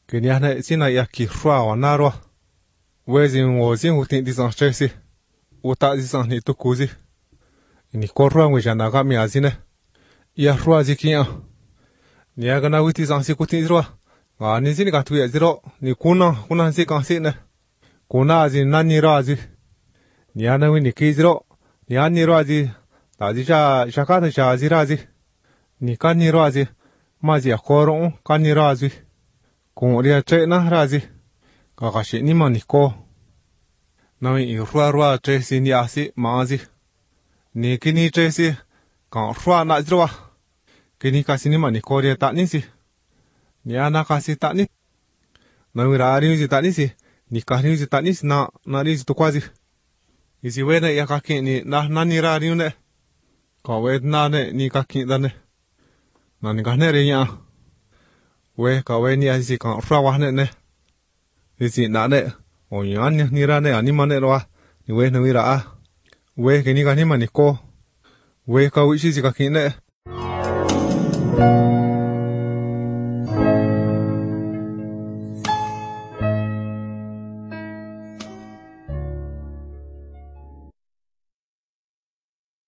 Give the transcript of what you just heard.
cái nhà này xin là ya kỳ xoa và na rồi về gì ngồi xin hụt tiền đi sang chơi gì hụt ta đi sang thì tôi cố gì ni có xoa người dân nào mi gì nè ya xoa gì kia nhà cái nào hụt đi sang gì hụt tiền rồi ni xin cái thuê gì rồi ni kuna gì cái gì nè kuna gì năn ni rồi gì nhà nào ni kia gì rồi nhà ni rồi gì ta gì cha cái cha gì rồi gì ni cái ni rồi gì mà gì có rồi cái ni rồi gì cũng đi chơi na rồi gì cái gì ni mà ni có nào in rua chơi gì ni asi mà gì ni cái ni chơi gì cái rua na rồi cái ni cái gì mà ni có đi ta ni gì ni ana cái gì ta ni nào ra đi gì ta ni gì ni cái ni gì ta ni na đi gì tu gì gì vậy này ya cái ni na ni ra đi này có vậy na này ni cái đó này na ni cái này đấy nhá vậy có vậy ni gì cái rua này gì na này ôi anh ni ra này anh mà này rồi ni vậy nào ra vậy cái ni mà ni có vậy cái vị trí gì cái này